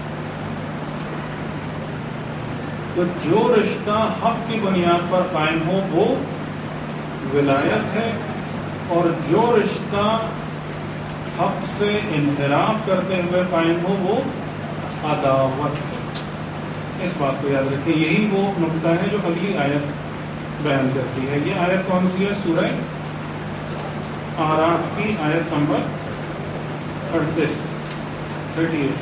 تو جو رشتہ حق کی بنیاد پر قائم ہو وہ ولایت ہے، اور جو رشتہ حق سے انحراف کرتے ہوئے قائم ہو وہ عداوت ہے. اس بات کو یاد رکھیں. یہی وہ نقطہ ہے جو اگلی آیت بیان کرتی ہے. یہ آیت کون سی ہے؟ سورہ اعراف کی آیت نمبر اڑتیس تھرٹی ایٹ.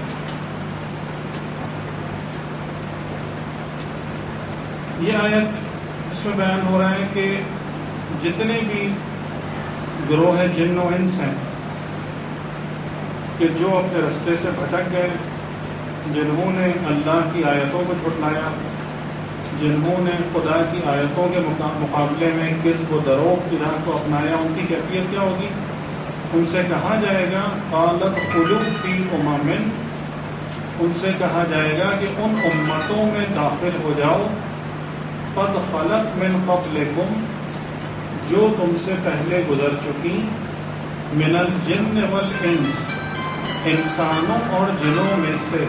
یہ آیت اس میں بیان ہو رہا ہے کہ جتنے بھی گروہ جن و انس ہیں کہ جو اپنے رستے سے بھٹک گئے، جنہوں نے اللہ کی آیتوں کو جھٹلایا، جنہوں نے خدا کی آیتوں کے مقابلے میں کذب و دروغ کی راہ کو اپنایا، ان کی کیفیت کیا ہوگی؟ ان سے کہا جائے گا قالت خلو فی امم، ان سے کہا جائے گا کہ ان امتوں میں داخل ہو جاؤ قد خلت من قبلکم، جو تم سے پہلے گزر چکی، من الجن والانس، انسانوں اور جنوں میں سے.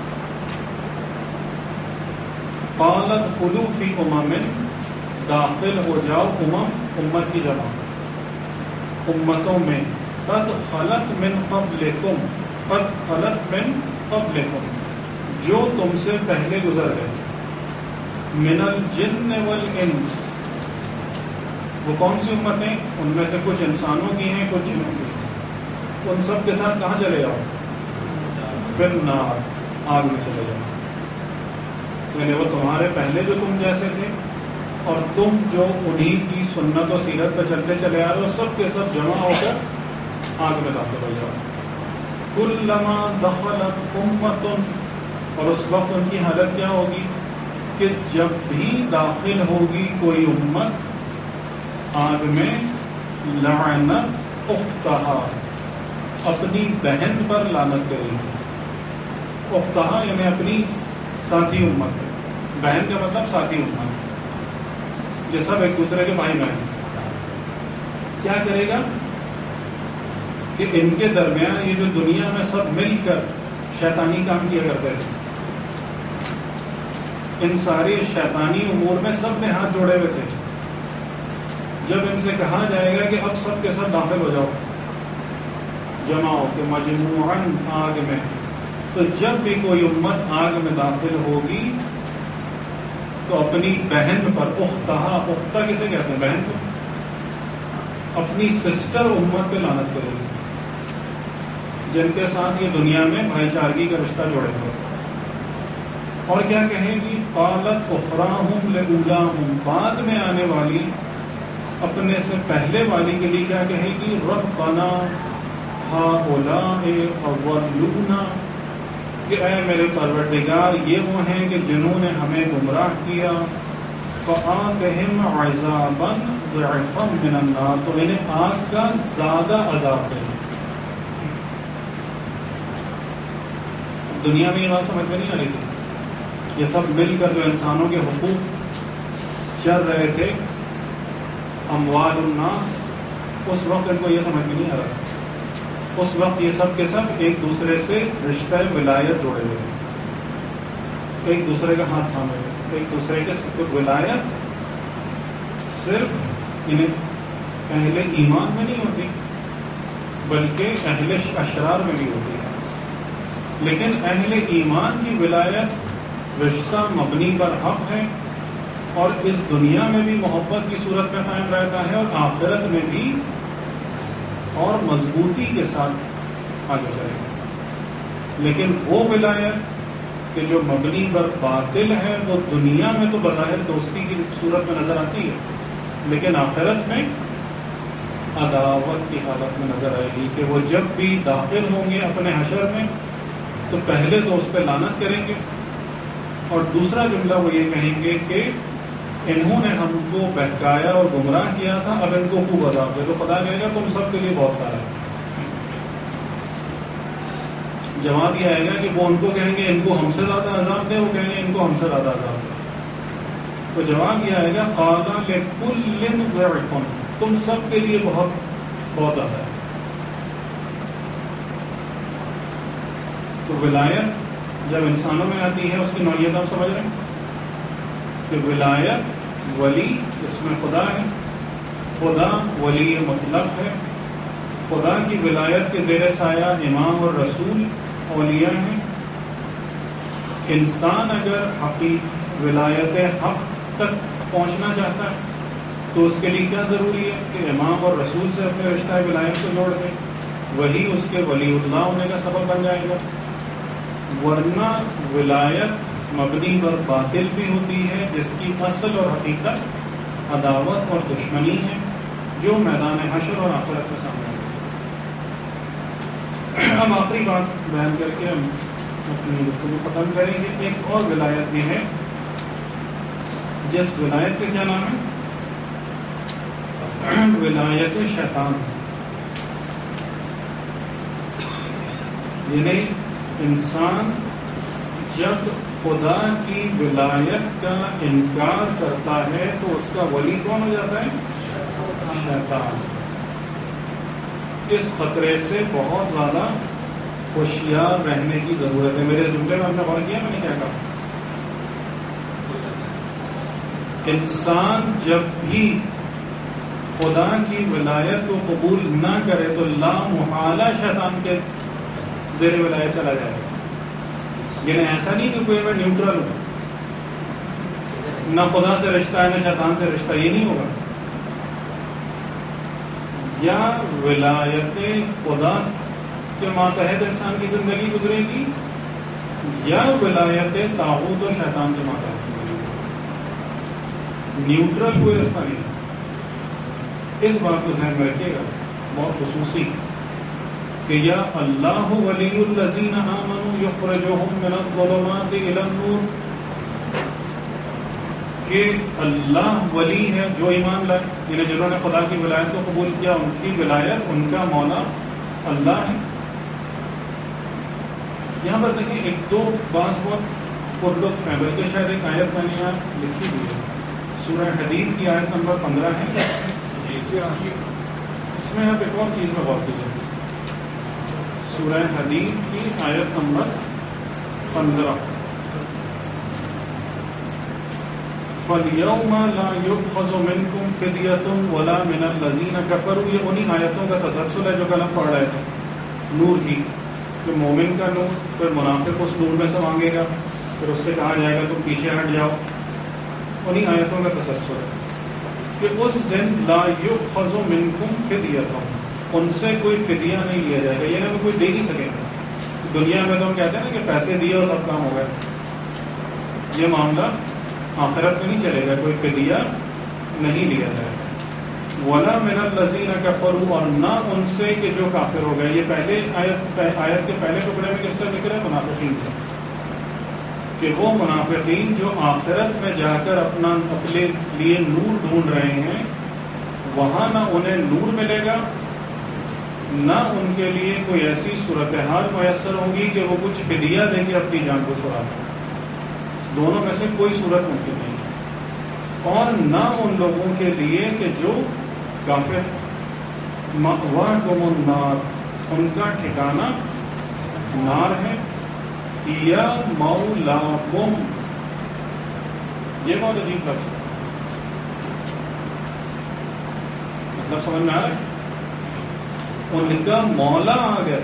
قالت خلو فی امم، داخل ہو جاؤ، امم امت کی جمع، امتوں میں. قد خلت من قبلکم، قد خلت من قبلکم، جو تم سے پہلے گزر گئے. من الجن والانس، وہ کون سی امتیں؟ ان میں سے کچھ انسانوں کی ہیں، کچھ جنوں کی ہیں. ان سب کے ساتھ کہاں چلے جاؤ؟ پھر نار، آگ میں چلے جاؤ. یعنی وہ تمہارے پہلے جو تم جیسے تھے اور تم جو انہی کی سنت و سیرت پہ چلتے چلے آ رہے ہو، سب کے سب جمع ہو کر آگ میں داخل ہو جاؤ. کلما دخلت امۃ، اور اس وقت ان کی حالت کیا ہوگی کہ جب بھی داخل ہوگی کوئی امت آگ میں، لعنت اختہا، اپنی بہن پر لعنت کرے گی. اختہا یعنی اپنی ساتھی امت. بہن کا مطلب ساتھی امت، یہ سب ایک دوسرے کے بھائی بہن. کیا کرے گا کہ ان کے درمیان یہ جو دنیا میں سب مل کر شیطانی کام کیا کرتے تھے، ان سارے شیطانی امور میں سب نے ہاتھ جوڑے ہوئے تھے. جب ان سے کہا جائے گا کہ اب سب کے سب داخل ہو جاؤ، جمع ہو کے مجموعاً آگ میں، تو جب بھی کوئی امت آگ میں داخل ہوگی تو اپنی بہن پر، اختہا، اختہ کسے کہتے ہیں؟ بہن کو، اپنی سسٹر امت پہ لعنت کرے گی جن کے ساتھ یہ دنیا میں بھائی چارگی کا رشتہ جوڑے ہوئے. اور کیا کہے گی؟ قالت اخراہم لاولاہم، بعد میں آنے والی اپنے سے پہلے والی کے لیے کیا کہے گی؟ ربنا ہؤلاء اضلونا، کہ اے میرے پروردگار یہ وہ ہیں کہ جنہوں نے ہمیں گمراہ کیا. فآتہم عذابا ضعفا من النار، تو انہیں آگ کا زیادہ عذاب دے. دنیا میں یہ بات سمجھ میں نہیں آ رہی تھی. یہ سب مل کر جو انسانوں کے حقوق چل رہے تھے، اموال الناس، اس وقت ان کو یہ سمجھ میں نہیں آ رہا. اس وقت یہ سب کے سب ایک دوسرے سے رشتہ ولایت جوڑے ہوئے تھے، ایک دوسرے کا ہاتھ تھامے ہوئے، ایک دوسرے کے سب. ولایت صرف انہیں اہل ایمان میں نہیں ہوتی بلکہ اہل اشرار میں بھی ہوتی ہے. لیکن اہل ایمان کی ولایت رشتہ مبنی پر حق ہے، اور اس دنیا میں بھی محبت کی صورت میں قائم رہتا ہے، اور آخرت میں بھی اور مضبوطی کے ساتھ آگے چلے گا. لیکن وہ ولایت کہ جو مبنی پر باطل ہے، وہ دنیا میں تو بظاہر دوستی کی صورت میں نظر آتی ہے، لیکن آخرت میں عداوت کی حالت میں نظر آئے گی. کہ وہ جب بھی داخل ہوں گے اپنے حشر میں تو پہلے تو اس پہ لعنت کریں گے، اور دوسرا جملہ وہ یہ کہیں گے کہ انہوں نے ہم کو بہکایا اور گمراہ کیا تھا، اب ان کو خوب عذاب دے. تو خدا کہے گا تم سب کے لیے بہت سارا ہے. جواب یہ آئے گا کہ وہ ان کو کہیں گے ان کو ہم سے زیادہ عذاب دے، وہ کہیں گے ان کو ہم سے زیادہ عذاب دے. تو جواب یہ آئے گا قال لکل ضعف، تم سب کے لیے بہت بہت زیادہ ہے. تو ولایت جب انسانوں میں آتی ہے اس کی نوعیت آپ سمجھ رہے ہیں کہ ولایت ولی اس میں خدا ہے، خدا ولی مطلق ہے. خدا کی ولایت کے زیر سایہ امام اور رسول اولیاء ہیں. انسان اگر حقیق ولایت حق تک پہنچنا چاہتا ہے تو اس کے لیے کیا ضروری ہے کہ امام اور رسول سے اپنے رشتہ ولایت کو جوڑ دے. وہی اس کے ولی اللہ ہونے کا سبب بن جائے گا. ورنہ ولایت مبنی پر باطل بھی ہوتی ہے جس کی اصل اور حقیقت عداوت اور دشمنی ہے جو میدان حشر اور آخرت میں سامنے ہے. ہم آخری بات بیان کر کے ہم اپنی گفتگو ختم کریں گے. ایک اور ولایت بھی ہے جس ولایت کا کیا نام ہے؟ ولایت شیطان. یعنی انسان جب خدا کی ولایت کا انکار کرتا ہے تو اس کا ولی کون ہو جاتا ہے؟ شیطان. اس خطرے سے بہت زیادہ ہوشیار رہنے کی ضرورت ہے. میرے جملے میں آپ نے غور کیا میں نے کیا کہا؟ انسان جب بھی خدا کی ولایت کو قبول نہ کرے تو لا محالہ شیطان کے زیر ولایت چلا جائے گا. یعنی ایسا نہیں کہ کوئی میں نیوٹرل ہوں, نہ خدا سے رشتہ ہے نہ شیطان سے رشتہ, یہ نہیں ہوگا. یا ولایت خدا کے ماتحت انسان کی زندگی گزرے گی یا ولایت طاغوت و شیطان کے ماتحت زندگی گزرے گی. نیوٹرل کوئی رستہ نہیں. اس بات کو ذہن میں رکھیے گا بہت خصوصی کہ یا اللہ ولی الذین آمنوا یخرجہم من الظلمات الی النور, کہ اللہ ولی ہے جو ایمان لائے, یعنی جنہوں نے خدا کی ولایت کو قبول کیا ان کی ولایت, ان کا مولا اللہ ہے. یہاں پر دیکھیں ایک دو بعض بہت پرلطف ہیں, بلکہ شاید ایک آیت میں نے یہاں لکھی ہوئی ہے, سورہ حدید کی آیت نمبر پندرہ ہے. اس میں آپ ایک اور چیز میں غور کیجیے. سورہ حدید کی آیت نمبر پندرہ, فَالْيَوْمَ لَا يُؤْخَذُ مِنْكُمْ فِدْيَةٌ وَلَا مِنَ الَّذِينَ كَفَرُوا. یہ انہی آیتوں کا تسلسل ہے جو کل ہم پڑھ رہے تھے نور کی, کہ مومن کا نور, پھر منافق اس نور میں سے مانگے گا, پھر اس سے کہا جائے گا تم پیچھے ہٹ جاؤ. انہی آیتوں کا تسلسل ہے کہ اس دن لا یؤخذ منکم فدیۃ, ان سے کوئی فدیہ نہیں لیا جائے گا, یعنی وہ کوئی دے نہیں سکے گا. دنیا میں تو ہم کہتے ہیں نا کہ پیسے دیے اور سب کام ہو گئے, یہ معاملہ آخرت میں نہیں چلے گا, کوئی فدیہ نہیں لیا جائے گا. ولا من الذین کفروا, اور نہ ان سے کہ جو کافر ہو گئے. یہ پہلے آیت آیت کے پہلے ٹکڑے میں کس کا ذکر ہے؟ منافقین کا, کہ وہ منافقین جو آخرت میں جا کر اپنا اپنے لیے نور ڈھونڈ رہے ہیں, وہاں نہ انہیں نور ملے گا نہ ان کے لیے کوئی ایسی صورتحال میسر ہوگی کہ وہ کچھ فدیہ دیں گے اپنی جان کو چھڑا دیں. دونوں میں سے کوئی صورت ممکن نہیں. اور نہ ان لوگوں کے لیے کہ جو کافر, مأواکم النار, ان کا ٹھکانہ نار ہے. یا مولاکم, یہ بہت عجیب لفظ ہے, مطلب سمجھ میں آ رہا ہے؟ ان کا مولا آ گیا,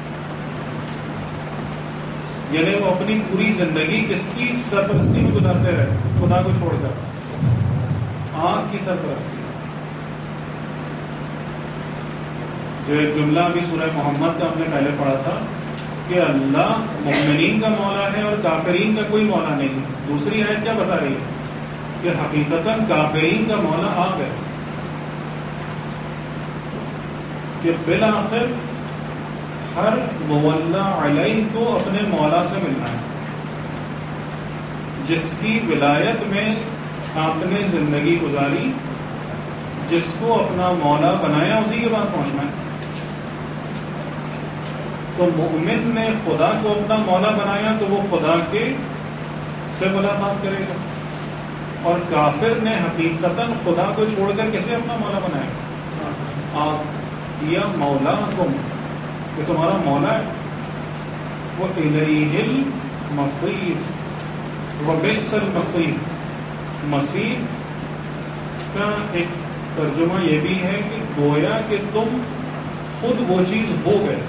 یعنی وہ اپنی پوری زندگی کس کی سرپرستی میں گزارتے رہے؟ خدا کو چھوڑ کر آگ کی سرپرستی. جو ایک جملہ بھی سورہ محمد کا ہم نے پہلے پڑھا تھا کہ اللہ مومنین کا مولا ہے اور کافرین کا کوئی مولا نہیں. دوسری آیت کیا بتا رہی ہے؟ کہ حقیقتاً کافرین کا مولا آ گئے, کہ بالآخر ہر مولا علیہ کو اپنے مولا سے ملنا ہے. جس کی ولایت میں آپ نے زندگی گزاری, جس کو اپنا مولا بنایا, اسی کے پاس پہنچنا ہے. تو مومن نے خدا کو اپنا مولا بنایا تو وہ خدا کے سے ملاقات کرے گا, اور کافر نے حقیقتاً خدا کو چھوڑ کر کسے اپنا مولا بنایا؟ آپ یا مولا کم, کہ تمہارا مولا ہے. وہ الیہ المصیر وبئس المصیر, مسیر کا ایک ترجمہ یہ بھی ہے کہ گویا کہ تم خود وہ چیز ہو گئے،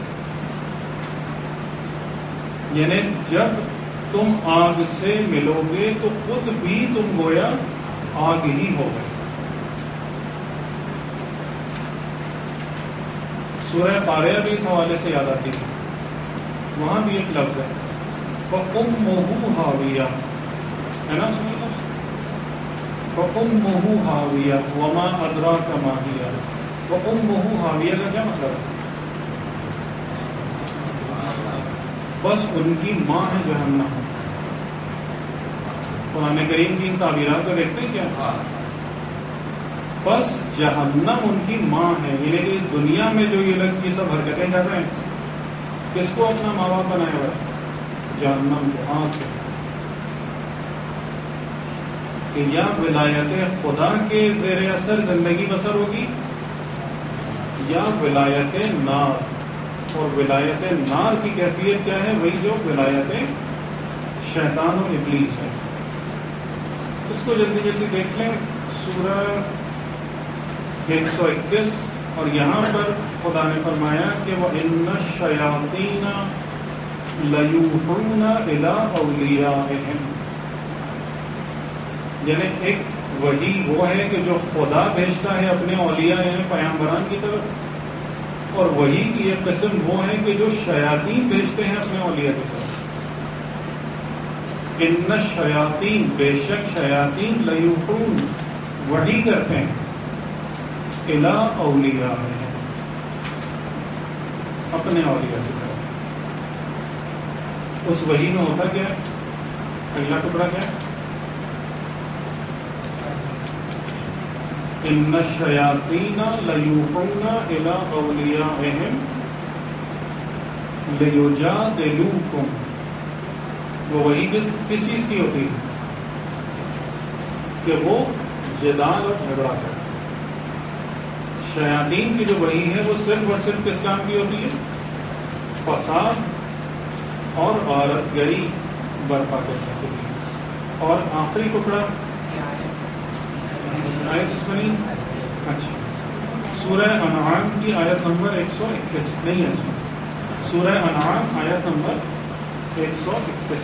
یعنی جب تم آگ سے ملو گے تو خود بھی تم گویا آگ ہی ہو گئے۔ سورہ قاریہ بھی اس حوالے سے یاد آتی ہے، وہاں بھی ایک لفظ ہے فَأُمُّهُ هَاوِيَةٌ، ہے نا اس میں لفظ فَأُمُّهُ هَاوِيَةٌ وَمَا أَدْرَاكَ مَا هِيَ۔ فَأُمُّهُ هَاوِيَةٌ کا کیا مطلب ہے؟ بس ان کی ماں ہے جہنم۔ قرآن کریم کی ان تعبیرات کو دیکھتے ہیں کیا؟ بس جہنم ان کی ماں ہے، یعنی کہ اس دنیا میں جو یہ لوگ یہ سب حرکتیں کر رہے ہیں، کس کو اپنا ماں باپ بنایا ہوا ہے؟ جہنم کو۔ آنکھ کہ یا ولایت خدا کے زیر اثر زندگی بسر ہوگی یا ولایت نار، اور ولایت نار کی کیفیت کیا ہے؟ وہی جو ولایت شیطان و ابلیس ہے۔ اس کو جلدی جلدی دیکھ لیں، سورہ ایک سو اکیس، اور یہاں پر خدا نے فرمایا کہ وَإِنَّ الشَّيَاطِينَ لَيُوحُونَ إِلَىٰ أَوْلِيَائِهِمْ، یعنی ایک وحی وہ ہے کہ جو خدا بھیجتا ہے اپنے اولیاء یعنی پیغمبران کی طرف، اور وحی کی ایک قسم وہ ہے کہ جو شیاطین بھیجتے ہیں اپنے اولیاء کی طرف۔ ان الشیاطین، بے شک شیاطین، لیوحون، وحی کرتے ہیں، الی اولیاءہم، اپنے اولیاء کی طرف۔ اس وحی میں ہوتا کیا ہے؟ اگلا ٹکڑا کیا ہے؟ ان الشیاطین لیوحون الی اولیاءہم لیجادلوکم، وہ وہی کس کس چیز کی ہوتی ہے؟ کہ وہ جدال اور جھگڑا کرے۔ شیاطین کی جو وحی ہے وہ صرف اور صرف کس کام کی ہوتی ہے؟ فساد اور غارت گری برپا کرنے کے لیے۔ اور آخری ٹکڑا آیت اس میں نہیں، اچھا سورہ انعام کی آیت نمبر ایک سو اکیس نہیں ہے اس میں، سورہ انعام آیت نمبر ایک سو اکیس۔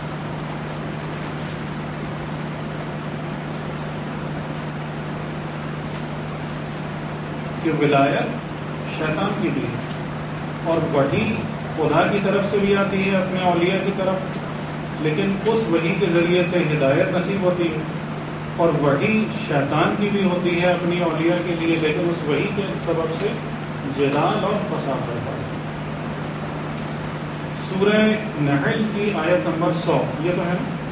کہ ولایت شیطان کی بھی ہے، اور وحی خدا کی طرف سے بھی آتی ہے اپنے اولیاء کی طرف، لیکن اس وحی کے ذریعے سے ہدایت نصیب ہوتی ہے، اور وحی شیطان کی بھی ہوتی ہے اپنی اولیاء کے لیے، لیکن اس وحی کے سبب سے جدال اور فساد ہوتا ہے۔ سورہ نحل کی آیت نمبر سو، یہ تو ہے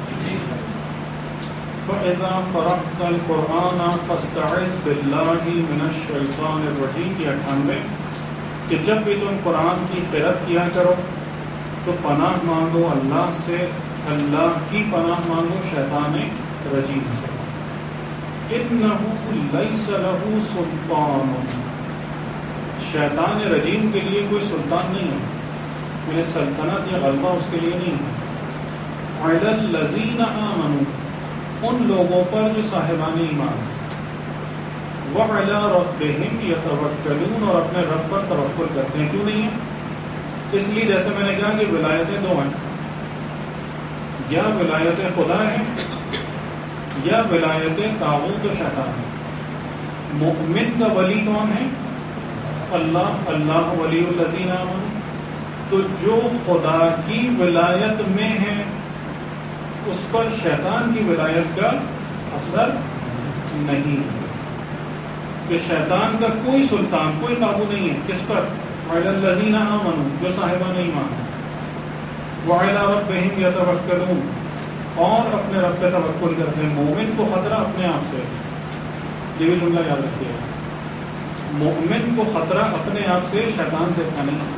فَإِذَا قَرَأْتَ الْقُرْآنَ فَاسْتَعِذْ بِاللَّهِ مِنَ الشَّيْطَانِ الرَّجِيمِ کی اٹھانوے، کہ جب بھی تم قرآن کی قرأت کیا کرو تو پناہ مانگو اللہ سے، اللہ کی پناہ مانگو شیطان رجیم سے۔ اِنَّهُ لَيْسَ لَهُ سُلْطَانٌ، شیطان رجیم کے لیے کوئی سلطان نہیں ہے، یعنی سلطنت یا غلبہ اس کے لیے نہیں ہے۔ عَلَى الَّذِينَ آمَنُوا، ان لوگوں پر جو صاحبان ایمان، وَعَلَى رَبِّهِمْ يَتَوَكَّلُونَ، اور اپنے رب پر توکل کرتے ہیں۔ کیوں نہیں ہے؟ اس لیے جیسے میں نے کہا کہ ولایتیں دو ہیں، یا ولایت خدا ہے یا ولایت طاغوت و شیطان ہے۔ مؤمن کا ولی کون ہے؟ اللہ، اللہ ولی الذین آمنوا، تو جو خدا کی ولایت میں ہے اس پر شیطان کی ولایت کا اثر نہیں ہے، کہ شیطان کا کوئی سلطان، کوئی قابو نہیں ہے کس پر؟ وَعَلَى الَّذِينَ آمَنُوا، جو صاحبان ایمان ہیں، وَعَلَى رَبِّهِمْ يَتَوَكَّلُونَ، اور اپنے رب پہ توکل کرتے ہیں۔ مومن کو خطرہ اپنے آپ سے، یہ بھی جملہ یاد رکھیے، مومن کو خطرہ اپنے آپ سے، شیطان سے تھا نہیں۔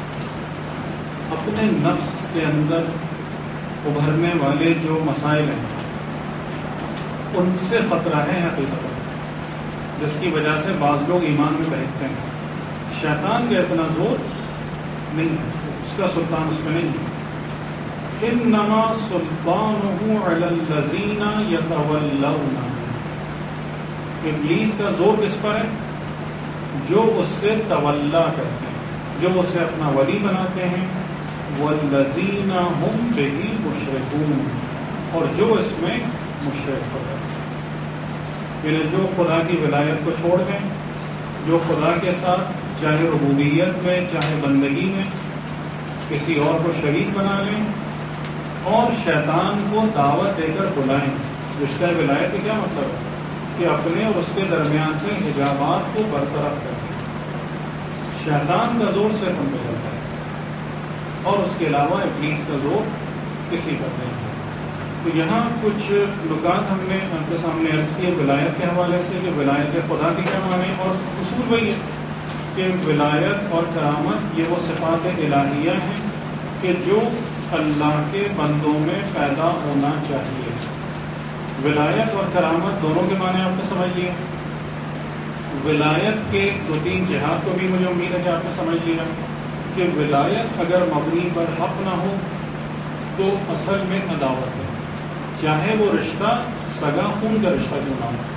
اپنے نفس کے اندر ابھرنے والے جو مسائل ہیں ان سے خطرہ ہے حقیقت، جس کی وجہ سے بعض لوگ ایمان میں بہکتے ہیں۔ شیطان کا اتنا زور نہیں ہے، اس کا سلطان اس میں نہیں ہے۔ انما سلطانہ علی الذین یتولونہ، ابلیس کا زور کس پر ہے؟ جو اس سے تولا کرتے ہیں، جو اسے اپنا ولی بناتے ہیں، والذین ہم بہ مشرکون، اور جو اس میں مشرک ہوتے ہیں، یعنی جو خدا کی ولایت کو چھوڑ دیں، جو خدا کے ساتھ چاہے ربوبیت میں چاہے بندگی میں کسی اور کو شریک بنا لیں اور شیطان کو دعوت دے کر بلائیں۔ رشتہ ولایت کا کیا مطلب ہے؟ کہ اپنے اور اس کے درمیان سے حجابات کو برطرف کریں۔ شیطان کا زور صرف ہم پہ چلتا ہے اور اس کے علاوہ ابلیس کا زور کسی پر نہیں ہے۔ تو یہاں کچھ نکات ہم نے آپ کے سامنے عرض کیے ولایت کے حوالے سے کہ ولایت خدا کے کیا معنی، اور اصول وہی ہے کہ ولایت اور کرامت یہ وہ صفات الہیہ ہیں کہ جو اللہ کے بندوں میں پیدا ہونا چاہیے۔ ولایت اور کرامت دونوں کے معنی آپ نے سمجھ لیے۔ ولایت کے دو تین جہات کو بھی مجھے امید ہے کہ آپ نے سمجھ لیا کہ ولایت اگر مبنی پر حق نہ ہو تو اصل میں عداوت ہے، چاہے وہ رشتہ سگا خون کا رشتہ کیوں نہ ہو،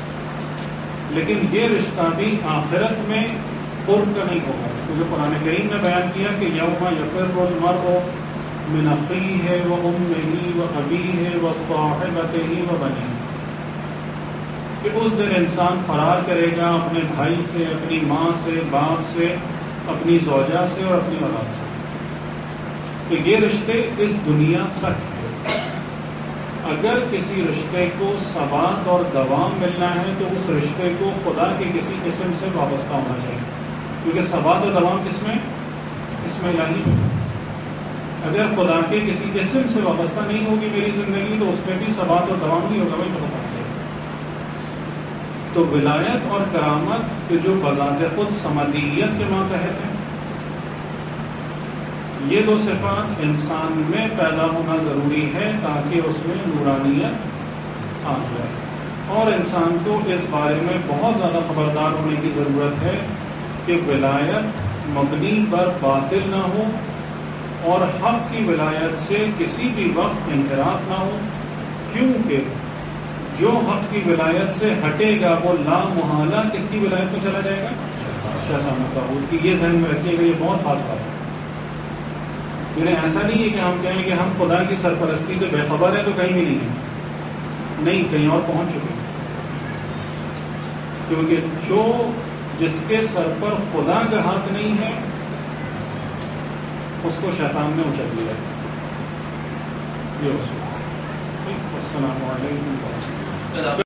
لیکن یہ رشتہ بھی آخرت میں قرب کا نہیں ہوگا، کیونکہ قرآن کریم نے بیان کیا کہ یوم یفر المرء من اخیہ و امہ و ابیہ و صاحبتہ و بنیہ، کہ اس دن انسان فرار کرے گا اپنے بھائی سے، اپنی ماں سے، باپ سے، اپنی زوجہ سے اور اپنی اولاد سے، کہ یہ رشتے اس دنیا تک ہے۔ اگر کسی رشتے کو ثبات اور دوام ملنا ہے تو اس رشتے کو خدا کے کسی اسم سے وابستہ ہونا چاہیے، کیونکہ ثبات اور دوام کس میں؟ اس میں الہی میں۔ اگر خدا کے کسی اسم سے وابستہ نہیں ہوگی میری زندگی تو اس میں بھی ثبات اور دوام نہیں ہوگا، بھائی تو بتا دیں۔ تو ولایت اور کرامت کے جو بذات خود سمدیت کے ماتحت ہیں، یہ دو صفات انسان میں پیدا ہونا ضروری ہے تاکہ اس میں نورانیت آ جائے، اور انسان کو اس بارے میں بہت زیادہ خبردار ہونے کی ضرورت ہے کہ ولایت مبنی پر باطل نہ ہو اور حق کی ولایت سے کسی بھی وقت انحراف نہ ہو، کیونکہ جو حق کی ولایت سے ہٹے گا وہ لا محالہ کس کی ولایت میں چلا جائے گا؟ شیطان طاغوت کی۔ یہ ذہن میں رکھیے گا، یہ بہت خاص بات ہے۔ یعنی ایسا نہیں ہے کہ ہم کہیں کہ ہم خدا کی سرپرستی سے بے خبر ہیں تو کہیں بھی نہیں ہیں، نہیں، کہیں اور پہنچ چکے ہیں، کیونکہ جو جس کے سر پر خدا کا ہاتھ نہیں ہے اس کو شیطان نے اچک لیا ہے۔ یہ اصول۔ السلام علیکم۔